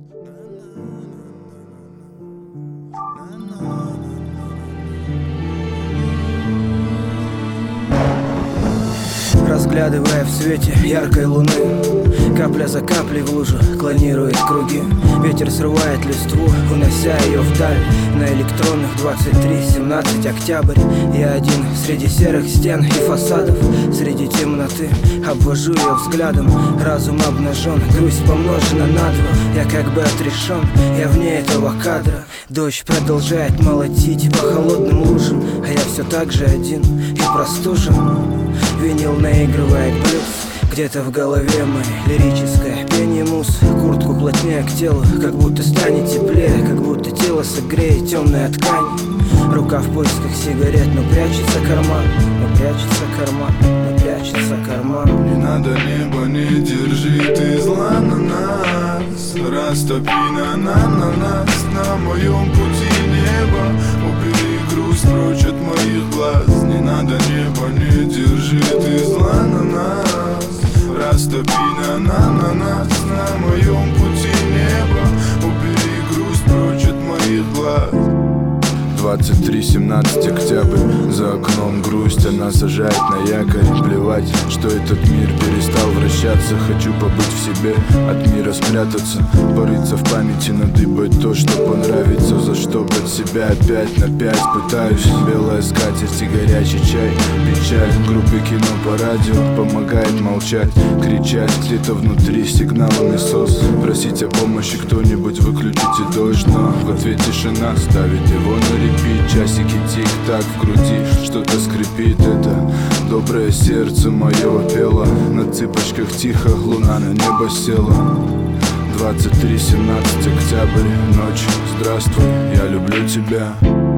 Разглядывая в свете яркой луны, капля за каплей в лужу клонирует круги. Ветер срывает листву, унося ее вдаль. На электронных 23:17 октябрь. Я один среди серых стен и фасадов. Среди темноты обвожу ее взглядом. Разум обнажен, грусть помножена на два. Я как бы отрешен, я вне этого кадра. Дождь продолжает молотить по холодным лужам, а я все так же один и простужен. Винил наигрывает блюз. Где-то в голове моей лирическое пение мус. Куртку плотнее к телу, как будто станет теплее, как будто тело согреет темная ткань. Рука в поисках сигарет, но прячется карман, но прячется карман, но прячется карман. Не надо небо, не держи ты зла на нас. Растопи на нас, на моем пути небо. Убери грусть прочь от моих глаз. Не надо небо, не держи ты зла на нас. Растопи на нас, на моем пути небо. Убери грусть прочь от моих глаз. 23:17 октябрь. За окном грусть, она сажает на якорь. Плевать, что этот мир перестал вращаться. Хочу побыть в себе, от мира спрятаться. Порыться в памяти, надыбать то, что понравится. За что под себя опять на 5 пытаюсь. Белая скатерть и горячий чай. Печаль, группы кино по радио помогает молчать. Кричать где-то внутри сигналами СОС. Просить о помощи кто-нибудь, выключите дождь. Но в ответ тишина, ставит его на репит. Часики тик-так в груди, что-то скрипит. Это доброе сердце мое пело. На цыпочках тихо, луна на небо села. 23:17 октябрь, ночь, здравствуй, я люблю тебя.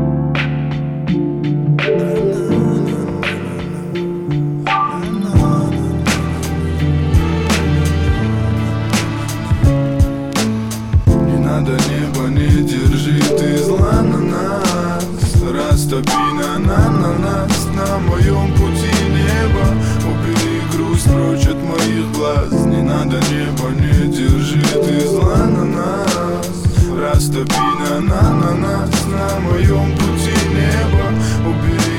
Не надо небо, не держи ты зла на нас. Растопи на нас, на моем пути небо. Убери грусть прочь от моих глаз. Не надо небо, не держи ты зла на нас. Растопи на нас, на моем пути небо. Убери